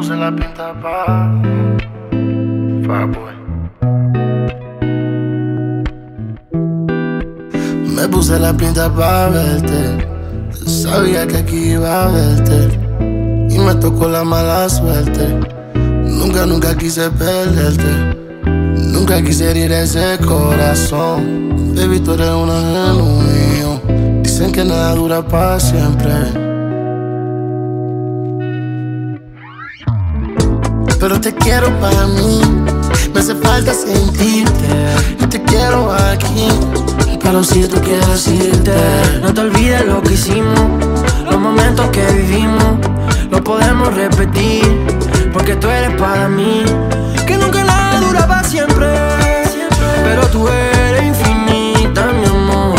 puse la pinta pa' Fireboy. Me puse la pinta pa' verte. Sabía que aquí iba a verte y me tocó la mala suerte. Nunca quise perderte. Nunca quise herir ese corazón. Baby, tú eres un ángel mío. Dicen que nada dura para siempre, pero te quiero para mí. Me hace falta sentirte. Yo te quiero aquí, pero si tú quieres irte, no te olvides lo que hicimos, los momentos que vivimos, lo podemos repetir, porque tú eres para mí. Que nunca nada dura para siempre, pero tú eres infinita, mi amor.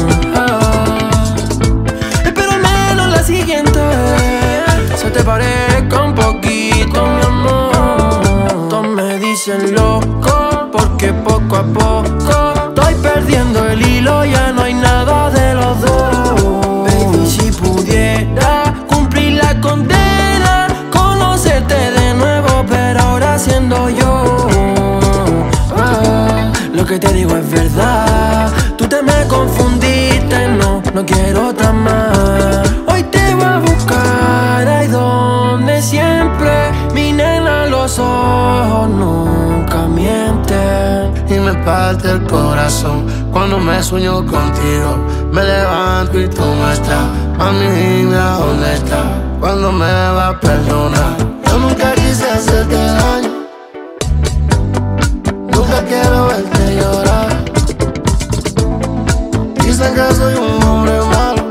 Espero al menos la siguiente se te parezca un poquito, mi amor. Todos me dicen loco, porque poco a poco estoy perdiendo el hilo, ya no hay nada de los dos. Baby, si pudiera cumplir la condena, conocerte de nuevo, pero ahora siendo yo. Lo que te digo es verdad, tú te me confundiste, no quiero otra más. Hoy te voy a buscar ahí donde siempre, mi nena, los ojos nunca mienten. y me parte el corazón cuando me sueño contigo. Me levanto y tú no estás. Mami, dime a dónde estás. Cuando me va a perdonar. Yo nunca quise hacerte daño. Nunca quiero verte llorar. Dicen que soy un hombre malo.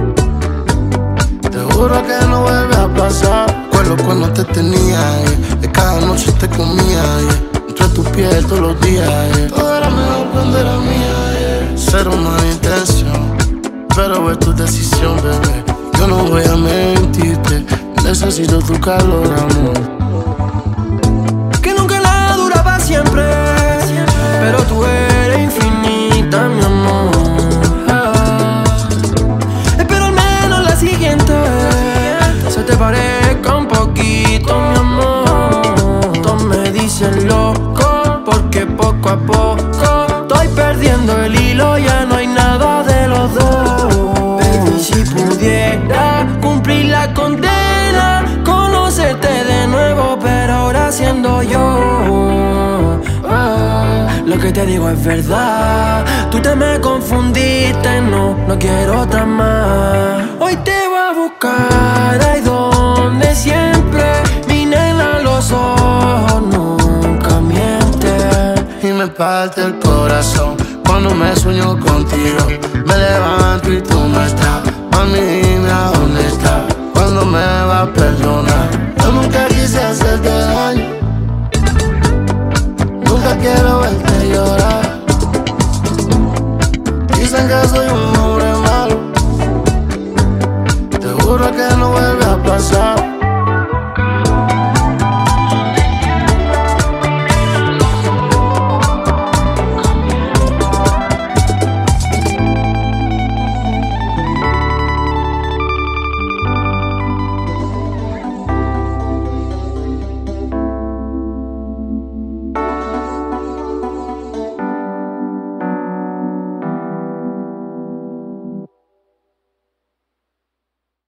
Te juro que no vuelve a pasar. Recuerdo cuando te tenía, que cada noche te comía, entre tu piel todos los días, todo era mejor cuando era mía, Cero mala intención, pero es tu decisión, bebé. Yo no voy a mentirte, necesito tu calor, amor. Que nunca nada dura para siempre, pero tú eres infinita, mi amor. Espero al menos la siguiente se te parezca un poquito, mi amor. Todos me dicen loco, porque poco a poco estoy perdiendo el hilo, ya no hay nada de los dos. Baby, si pudiera cumplir la condena, conocerte de nuevo, pero ahora siendo yo. Lo que te digo es verdad, tú te me confundiste, no quiero otra más. Hoy te voy a buscar ahí donde siempre, mi nena, los ojos nunca mienten. Y me parte el corazón cuando me sueño contigo. Me levanto y tú no estás. Mami,